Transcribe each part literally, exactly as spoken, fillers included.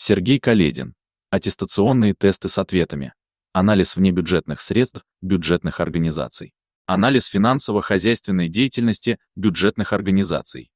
Сергей Каледин. Аттестационные тесты с ответами. Анализ внебюджетных средств бюджетных организаций. Анализ финансово-хозяйственной деятельности бюджетных организаций.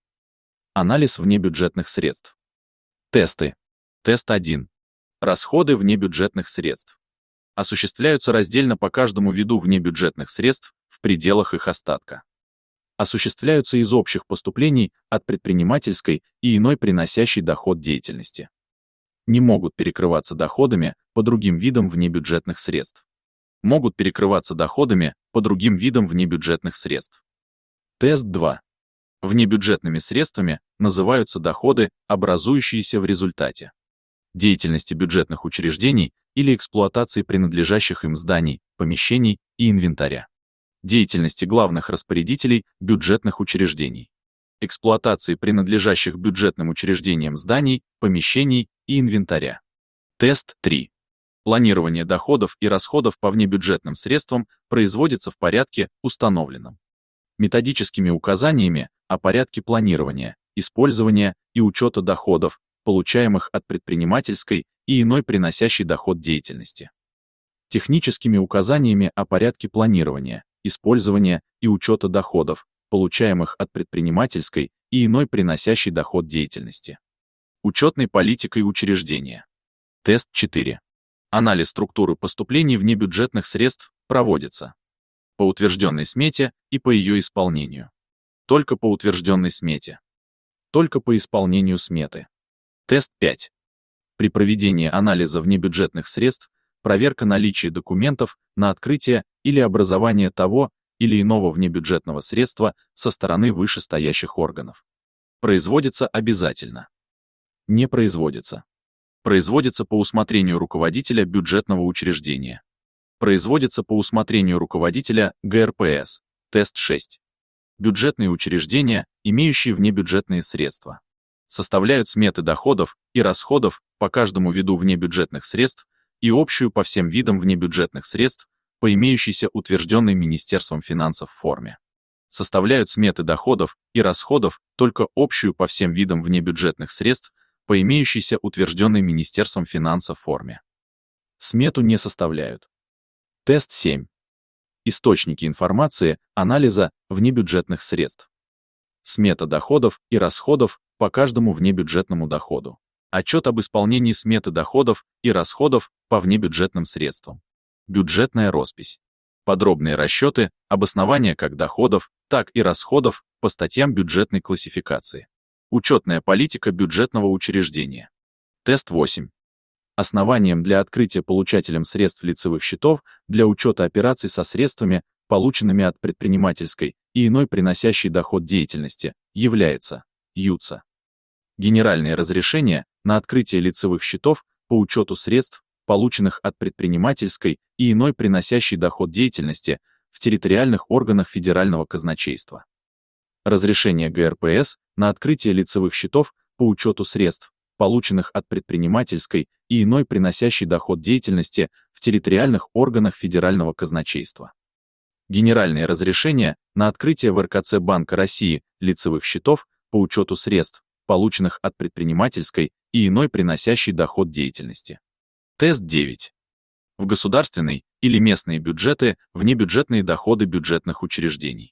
Анализ внебюджетных средств. Тесты. Тест один. Расходы внебюджетных средств. Осуществляются раздельно по каждому виду внебюджетных средств в пределах их остатка. Осуществляются из общих поступлений от предпринимательской и иной приносящей доход деятельности. Не могут перекрываться доходами по другим видам внебюджетных средств. Могут перекрываться доходами по другим видам внебюджетных средств. Тест два. Внебюджетными средствами называются доходы, образующиеся в результате деятельности бюджетных учреждений или эксплуатации принадлежащих им зданий, помещений и инвентаря, деятельности главных распорядителей бюджетных учреждений, эксплуатации принадлежащих бюджетным учреждениям зданий, помещений и инвентаря. Тест три. Планирование доходов и расходов по внебюджетным средствам производится в порядке, установленном методическими указаниями о порядке планирования, использования и учета доходов, получаемых от предпринимательской и иной приносящей доход деятельности. Техническими указаниями о порядке планирования, использования и учета доходов, получаемых от предпринимательской и иной приносящей доход деятельности. Учетной политикой учреждения. Тест четыре. Анализ структуры поступлений внебюджетных средств проводится по утвержденной смете и по ее исполнению. Только по утвержденной смете. Только по исполнению сметы. Тест пять. При проведении анализа внебюджетных средств проверка наличия документов на открытие или образование того или иного внебюджетного средства со стороны вышестоящих органов. Производится обязательно. Не производится. Производится по усмотрению руководителя бюджетного учреждения. Производится по усмотрению руководителя гэ эр пэ эс. Тест шесть. Бюджетные учреждения, имеющие внебюджетные средства, составляют сметы доходов и расходов по каждому виду внебюджетных средств и общую по всем видам внебюджетных средств по имеющейся утвержденной Министерством финансов форме. Составляют сметы доходов и расходов только общую по всем видам внебюджетных средств по имеющейся утвержденной Министерством финансов форме. Смету не составляют. Тест семь. Источники информации, анализа внебюджетных средств. Смета доходов и расходов по каждому внебюджетному доходу. Отчет об исполнении сметы доходов и расходов по внебюджетным средствам. Бюджетная роспись. Подробные расчеты, обоснования как доходов, так и расходов по статьям бюджетной классификации. Учетная политика бюджетного учреждения. Тест восемь. Основанием для открытия получателем средств лицевых счетов для учета операций со средствами, полученными от предпринимательской и иной приносящей доход деятельности, является ЮЦА. Генеральное разрешение на открытие лицевых счетов по учету средств, полученных от предпринимательской и иной приносящей доход деятельности в территориальных органах федерального казначейства. Разрешение гэ эр пэ эс на открытие лицевых счетов по учету средств, полученных от предпринимательской и иной приносящей доход деятельности в территориальных органах федерального казначейства. Генеральное разрешение на открытие в эр ка цэ Банка России лицевых счетов по учету средств, полученных от предпринимательской и иной приносящей доход деятельности. Тест девять. В государственный или местные бюджеты внебюджетные доходы бюджетных учреждений.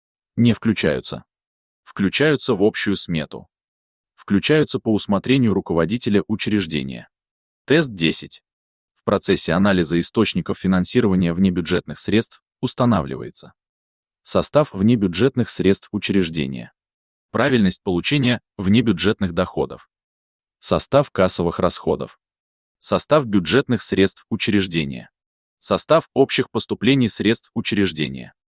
Не включаются. Включаются в общую смету. Включаются по усмотрению руководителя учреждения. Тест десять. В процессе анализа источников финансирования внебюджетных средств устанавливается состав внебюджетных средств учреждения, правильность получения внебюджетных доходов, состав кассовых расходов, состав бюджетных средств учреждения, состав общих поступлений средств учреждения,